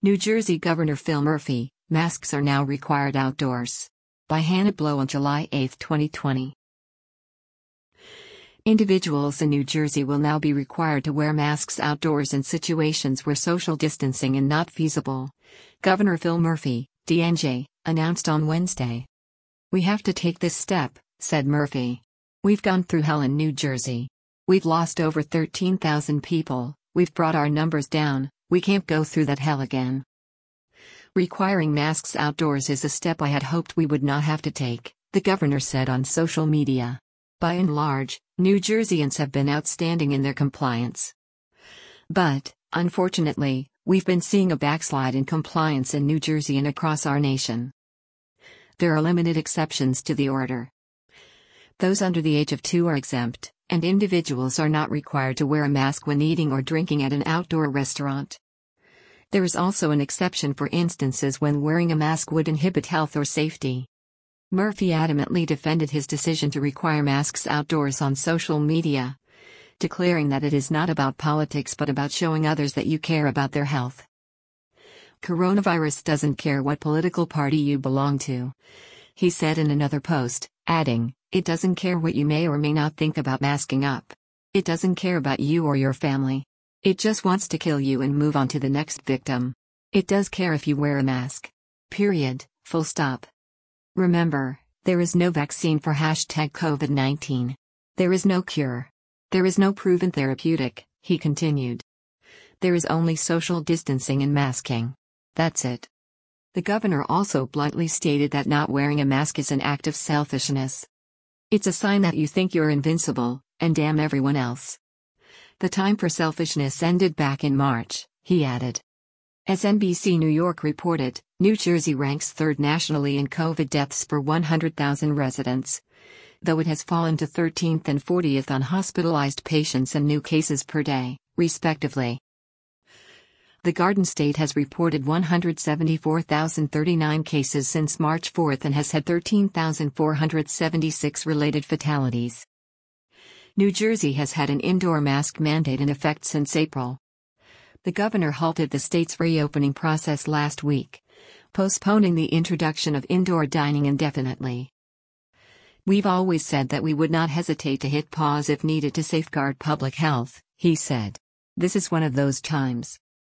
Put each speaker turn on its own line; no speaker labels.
New Jersey Governor Phil Murphy, masks are now required outdoors. By Hannah Blow on July 8, 2020. Individuals in New Jersey will now be required to wear masks outdoors in situations where social distancing is not feasible. Governor Phil Murphy, DNJ, announced on Wednesday. "We have to take this step," said Murphy. "We've gone through hell in New Jersey. We've lost over 13,000 people, we've brought our numbers down, we can't go through that hell again. Requiring masks outdoors is a step I had hoped we would not have to take," the governor said on social media. By and large, New Jerseyans have been outstanding in their compliance. But, unfortunately, we've been seeing a backslide in compliance in New Jersey and across our nation. There are limited exceptions to the order. Those under the age of 2 are exempt, and individuals are not required to wear a mask when eating or drinking at an outdoor restaurant. There is also an exception for instances when wearing a mask would inhibit health or safety. Murphy adamantly defended his decision to require masks outdoors on social media, declaring that it is not about politics but about showing others that you care about their health. "Coronavirus doesn't care what political party you belong to," he said in another post, adding, "It doesn't care what you may or may not think about masking up. It doesn't care about you or your family. It just wants to kill you and move on to the next victim. It does care if you wear a mask. Period, full stop. Remember, there is no vaccine for #COVID-19. There is no cure. There is no proven therapeutic," he continued. "There is only social distancing and masking. That's it." The governor also bluntly stated that not wearing a mask is an act of selfishness. "It's a sign that you think you're invincible, and damn everyone else. The time for selfishness ended back in March," he added. As NBC New York reported, New Jersey ranks 3rd nationally in COVID deaths per 100,000 residents, though it has fallen to 13th and 40th on hospitalized patients and new cases per day, respectively. The Garden State has reported 174,039 cases since March 4 and has had 13,476 related fatalities. New Jersey has had an indoor mask mandate in effect since April. The governor halted the state's reopening process last week, postponing the introduction of indoor dining indefinitely. "We've always said that we would not hesitate to hit pause if needed to safeguard public health," he said. "This is one of those times."